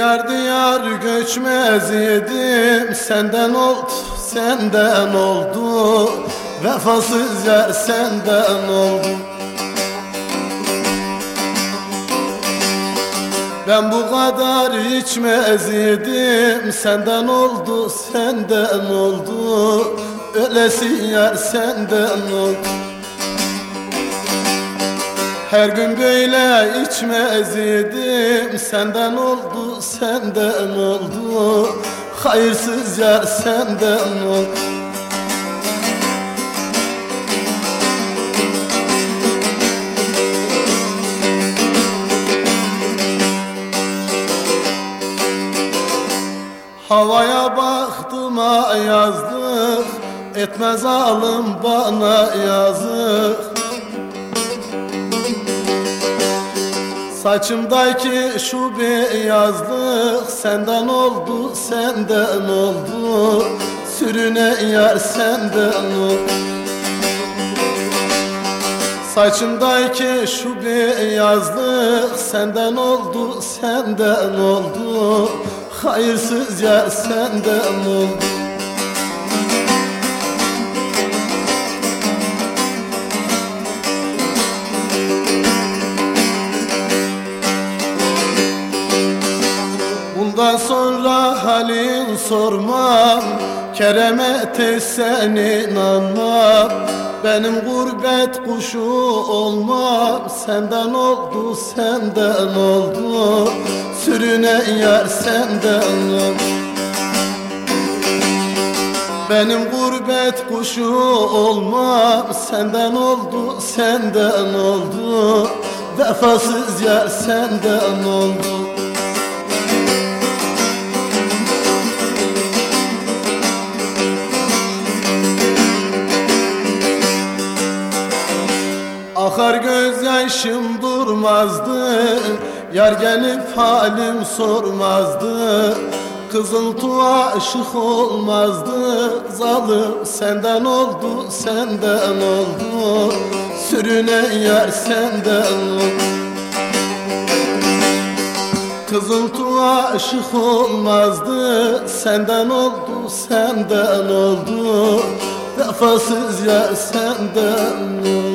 Diyar diyar göçmez yedim, senden oldu, senden oldu. Vefasız yar senden oldu. Ben bu kadar içmez yedim, senden oldu, senden oldu. Ölesin yar senden oldu. Her gün böyle içmez yedim, senden oldu, senden oldu. Hayırsız yar senden oldu. Havaya baktım yazdık, etmez alım bana yazık. Saçımdaki şu beyazlık senden oldu, senden oldu. Sürüne yar senden oldu. Saçımdaki şu beyazlık senden oldu, senden oldu. Hayırsız yar senden oldu. Bundan sonra halin sormam, keremete sen inanmam. Benim gurbet kuşu olmam, senden oldu, senden oldu. Sürüne yar senden oldu. Benim gurbet kuşu olmam, senden oldu, senden oldu. Vefasız yar senden oldu. Akar gözyaşım durmazdı, yar gelip halim sormazdı. Kızıltuğ aşık olmazdı, zalim senden oldu, senden oldu. Sürüne yar senden oldu. Kızıltuğ aşık olmazdı, senden oldu, senden oldu. Vefasız yar senden oldu.